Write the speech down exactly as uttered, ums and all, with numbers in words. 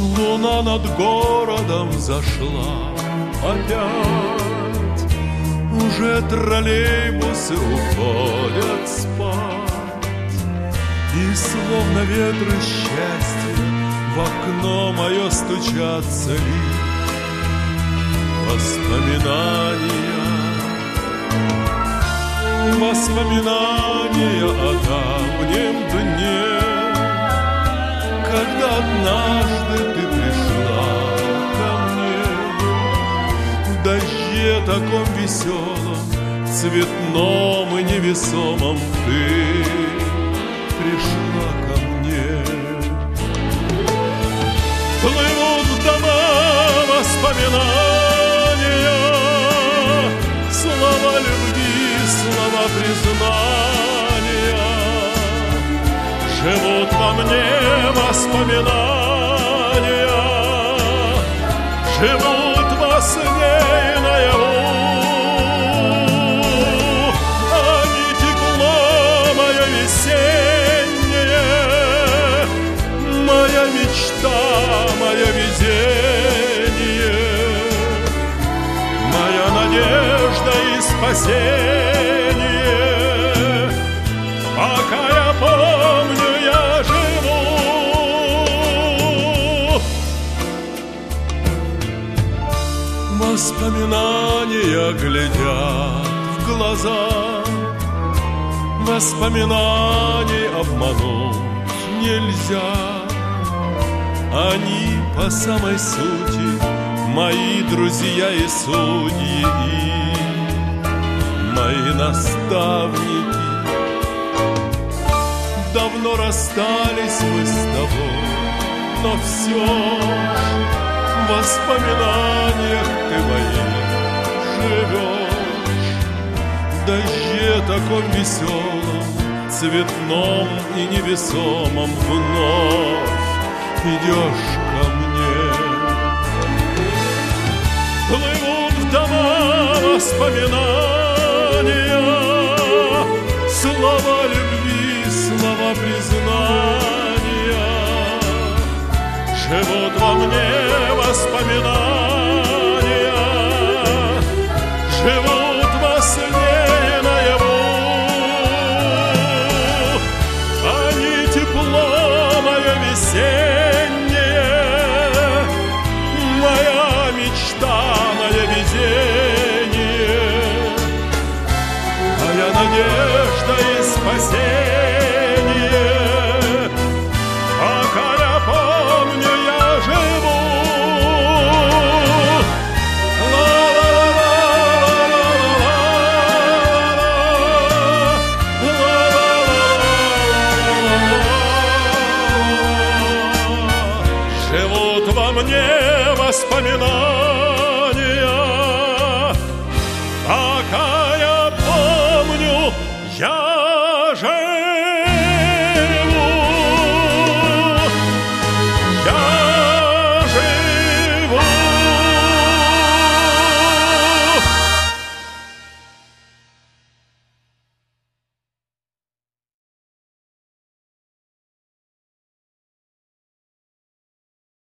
Луна над городом зашла опять, уже троллейбусы уходят спать, и словно ветры счастья в окно мое стучатся лишь воспоминания. Воспоминания о давнем дне, когда однажды ты пришла ко мне, в дожде таком веселом, цветном и невесомом ты пришла ко мне. Плывут в дома воспоминания, слова любви, слова признания. Живут во мне воспоминания, живут во сне и наяву. Они тепло мое весеннее, моя мечта, мое везение, моя надежда и спасение. Пока я помню, я живу. Воспоминания глядят в глаза, воспоминаний обмануть нельзя. Они по самой сути мои друзья и судьи, и мои наставники. Давно расстались мы с тобой, но все в воспоминаниях ты моих живешь. В дожде таком веселом, цветном и невесомом вновь идешь ко мне. Плывут в дома воспоминания, слова любви, слова признания. Живут во мне воспоминания, живут во сне и наяву. Они тепло мое весеннее, моя мечта, мое везение, моя надежда и спасение. Пока я помню, я живу. Живут во мне воспоминания,